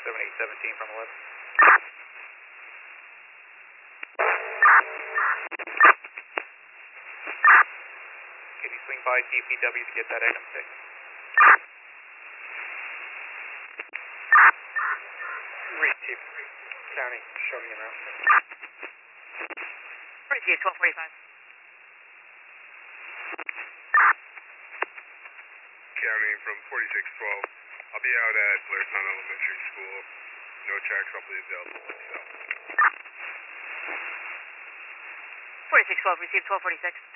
7817 from 11. Can you swing by DPW to get that item fixed? Chief County, show me around. 1245. County from 4612. I'll be out at Blairtown Elementary School. No tracks probably available. So. 4612, received 1246.